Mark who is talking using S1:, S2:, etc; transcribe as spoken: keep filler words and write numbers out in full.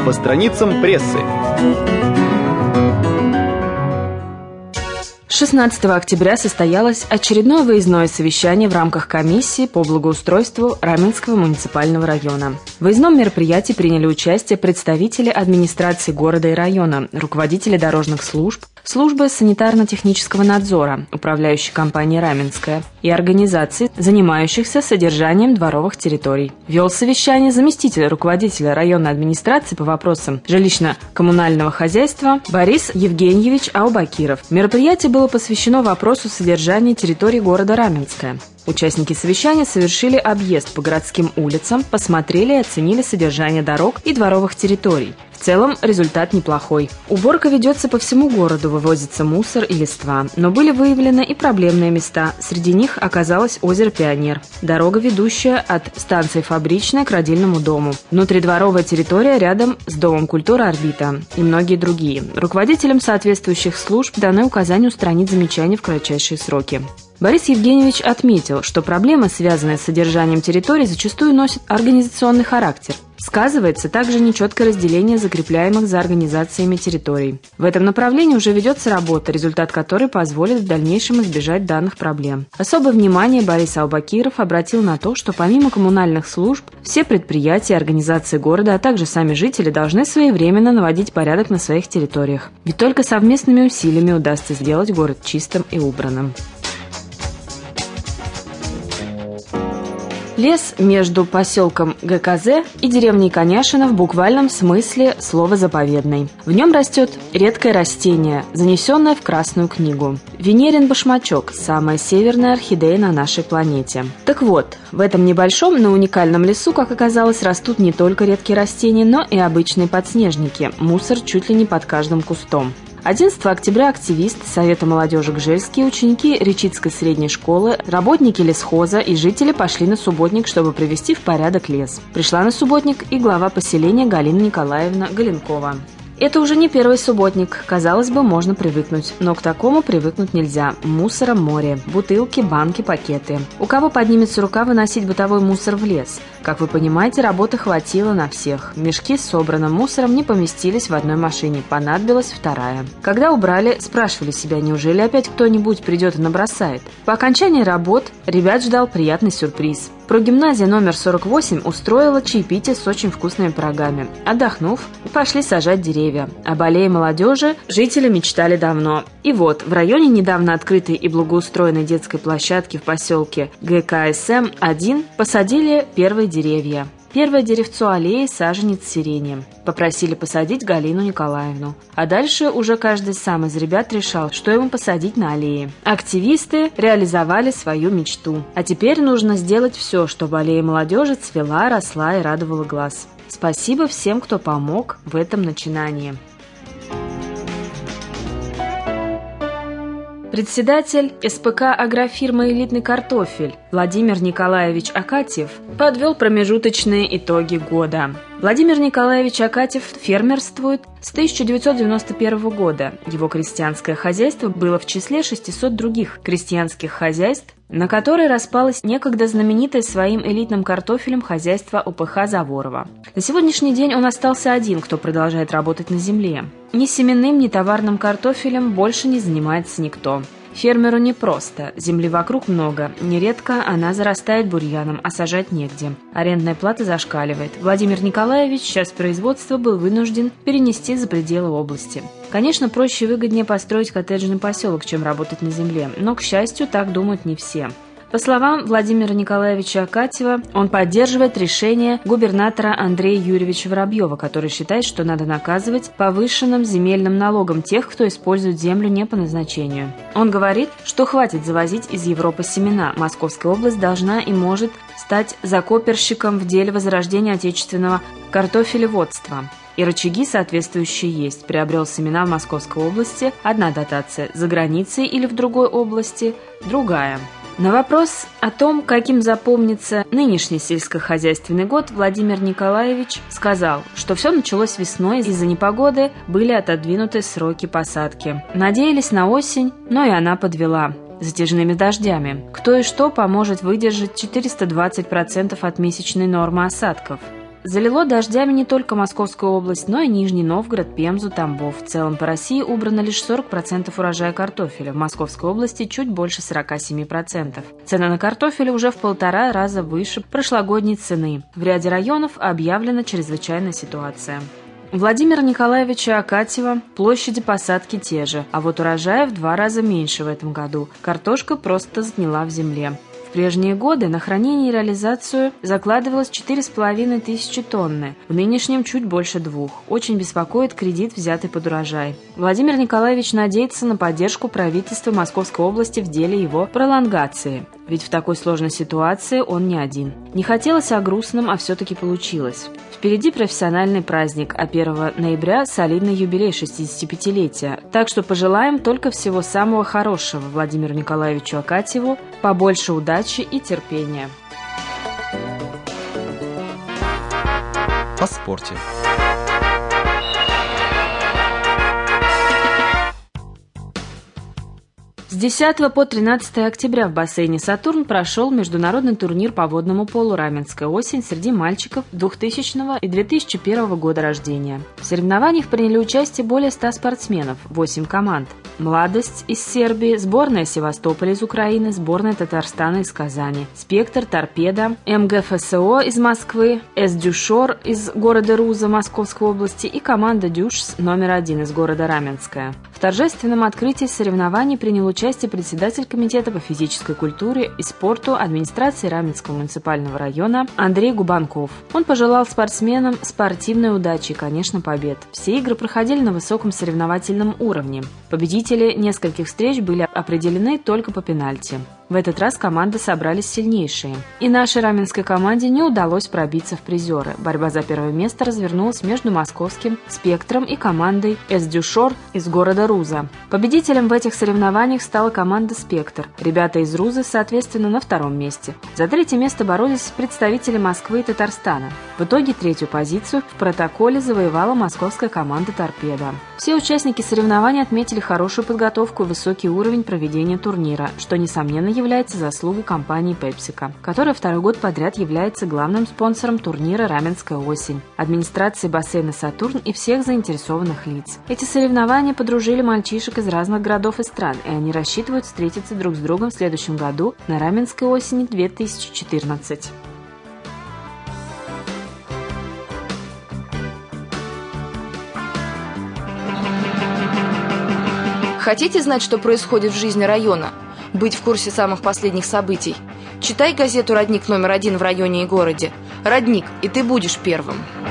S1: по страницам прессы.
S2: шестнадцатого октября состоялось очередное выездное совещание в рамках комиссии по благоустройству Раменского муниципального района. В выездном мероприятии приняли участие представители администрации города и района, руководители дорожных служб, службы санитарно-технического надзора, управляющей компании «Раменская» и организаций, занимающихся содержанием дворовых территорий. Вел совещание заместитель руководителя районной администрации по вопросам жилищно-коммунального хозяйства Борис Евгеньевич Аубакиров. Мероприятие было посвящено вопросу содержания территории города Раменская. Участники совещания совершили объезд по городским улицам, посмотрели и оценили содержание дорог и дворовых территорий. В целом результат неплохой. Уборка ведется по всему городу, вывозится мусор и листва. Но были выявлены и проблемные места. Среди них оказалось озеро Пионер, дорога, ведущая от станции Фабричная к родильному дому, внутридворовая территория рядом с Домом культуры «Орбита» и многие другие. Руководителям соответствующих служб даны указания устранить замечания в кратчайшие сроки. Борис Евгеньевич отметил, что проблемы, связанные с содержанием территорий, зачастую носят организационный характер. Сказывается также нечеткое разделение закрепляемых за организациями территорий. В этом направлении уже ведется работа, результат которой позволит в дальнейшем избежать данных проблем. Особое внимание Борис Аубакиров обратил на то, что помимо коммунальных служб, все предприятия и организации города, а также сами жители должны своевременно наводить порядок на своих территориях. Ведь только совместными усилиями удастся сделать город чистым и убранным. Лес между поселком ГКЗ и деревней Коняшино в буквальном смысле слова заповедный. В нем растет редкое растение, занесенное в Красную книгу. Венерин башмачок – самая северная орхидея на нашей планете. Так вот, в этом небольшом, но уникальном лесу, как оказалось, растут не только редкие растения, но и обычные подснежники. Мусор чуть ли не под каждым кустом. одиннадцатого октября активисты Совета молодежи Гжельские, ученики Речицкой средней школы, работники лесхоза и жители пошли на субботник, чтобы привести в порядок лес. Пришла на субботник и глава поселения Галина Николаевна Галенкова. Это уже не первый субботник. Казалось бы, можно привыкнуть. Но к такому привыкнуть нельзя. Мусора море. Бутылки, банки, пакеты. У кого поднимется рука выносить бытовой мусор в лес? Как вы понимаете, работы хватило на всех. Мешки с собранным мусором не поместились в одной машине. Понадобилась вторая. Когда убрали, спрашивали себя, неужели опять кто-нибудь придет и набросает? По окончании работ ребят ждал приятный сюрприз. Прогимназия номер сорок восемь устроила чаепитие с очень вкусными пирогами. Отдохнув, пошли сажать деревья. Об аллее молодежи жители мечтали давно. И вот, в районе недавно открытой и благоустроенной детской площадки в поселке ГКСМ один посадили первые деревья. Первое деревцо аллеи – саженец сирени. Попросили посадить Галину Николаевну. А дальше уже каждый сам из ребят решал, что ему посадить на аллее. Активисты реализовали свою мечту. А теперь нужно сделать все, чтобы аллея молодежи цвела, росла и радовала глаз. Спасибо всем, кто помог в этом начинании. Председатель СПК агрофирмы «Элитный картофель» Владимир Николаевич Акатьев подвел промежуточные итоги года. Владимир Николаевич Акатьев фермерствует с тысяча девятьсот девяносто первого года. Его крестьянское хозяйство было в числе шестисот других крестьянских хозяйств, на которые распалось некогда знаменитое своим элитным картофелем хозяйство ОПХ Заворова. На сегодняшний день он остался один, кто продолжает работать на земле. Ни семенным, ни товарным картофелем больше не занимается никто. Фермеру непросто, земли вокруг много, нередко она зарастает бурьяном, а сажать негде. Арендная плата зашкаливает. Владимир Николаевич часть производства был вынужден перенести за пределы области. Конечно, проще и выгоднее построить коттеджный поселок, чем работать на земле, но, к счастью, так думают не все. По словам Владимира Николаевича Акатьева, он поддерживает решение губернатора Андрея Юрьевича Воробьева, который считает, что надо наказывать повышенным земельным налогом тех, кто использует землю не по назначению. Он говорит, что хватит завозить из Европы семена. Московская область должна и может стать закоперщиком в деле возрождения отечественного картофелеводства. И рычаги соответствующие есть. Приобрел семена в Московской области – одна дотация, за границей или в другой области – другая. На вопрос о том, каким запомнится нынешний сельскохозяйственный год, Владимир Николаевич сказал, что все началось весной, из-за непогоды были отодвинуты сроки посадки. Надеялись на осень, но и она подвела затяжными дождями. Кто и что поможет выдержать четыреста двадцать процентов от месячной нормы осадков. Залило дождями не только Московскую область, но и Нижний Новгород, Пензу, Тамбов. В целом по России убрано лишь сорок процентов урожая картофеля, в Московской области чуть больше сорок семь процентов. Цена на картофель уже в полтора раза выше прошлогодней цены. В ряде районов объявлена чрезвычайная ситуация. У Владимира Николаевича Акатьева площади посадки те же, а вот урожая в два раза меньше в этом году. Картошка просто сгнила в земле. В прежние годы на хранение и реализацию закладывалось четыре с половиной тысячи тонны, в нынешнем чуть больше двух. Очень беспокоит кредит, взятый под урожай. Владимир Николаевич надеется на поддержку правительства Московской области в деле его пролонгации. Ведь в такой сложной ситуации он не один. Не хотелось о грустном, а все-таки получилось. Впереди профессиональный праздник, а первого ноября солидный юбилей шестидесятипятилетия. Так что пожелаем только всего самого хорошего Владимиру Николаевичу Акатьеву, побольше удачи и терпения.
S1: О спорте.
S2: С десятого по тринадцатое октября в бассейне «Сатурн» прошел международный турнир по водному полу «Раменская осень» среди мальчиков двухтысячного и две тысячи первого года рождения. В соревнованиях приняли участие более ста спортсменов, восемь команд. «Младость» из Сербии, сборная Севастополя из Украины, сборная Татарстана из Казани, «Спектр», «Торпеда», эм гэ эф эс о из Москвы, «Эс-Дюшор» из города Руза Московской области и команда «Дюшс» номер один из города Раменская. В торжественном открытии соревнований принял участие председатель комитета по физической культуре и спорту администрации Раменского муниципального района Андрей Губанков. Он пожелал спортсменам спортивной удачи и, конечно, побед. Все игры проходили на высоком соревновательном уровне. Победители нескольких встреч были определены только по пенальти. В этот раз команды собрались сильнейшие. И нашей раменской команде не удалось пробиться в призеры. Борьба за первое место развернулась между московским «Спектром» и командой «Эс-Дюшор» из города Руза. Победителем в этих соревнованиях стала команда «Спектр». Ребята из Рузы, соответственно, на втором месте. За третье место боролись представители Москвы и Татарстана. В итоге третью позицию в протоколе завоевала московская команда «Торпеда». Все участники соревнований отметили хорошую подготовку и высокий уровень проведения турнира, что, несомненно, является заслугой компании «Пепсико», которая второй год подряд является главным спонсором турнира «Раменская осень», администрации бассейна «Сатурн» и всех заинтересованных лиц. Эти соревнования подружили мальчишек из разных городов и стран, и они рассчитывают встретиться друг с другом в следующем году на Раменской осени две тысячи четырнадцать.
S3: Хотите знать, что происходит в жизни района? Быть в курсе самых последних событий? Читай газету «Родник» номер один в районе и городе. «Родник», и ты будешь первым.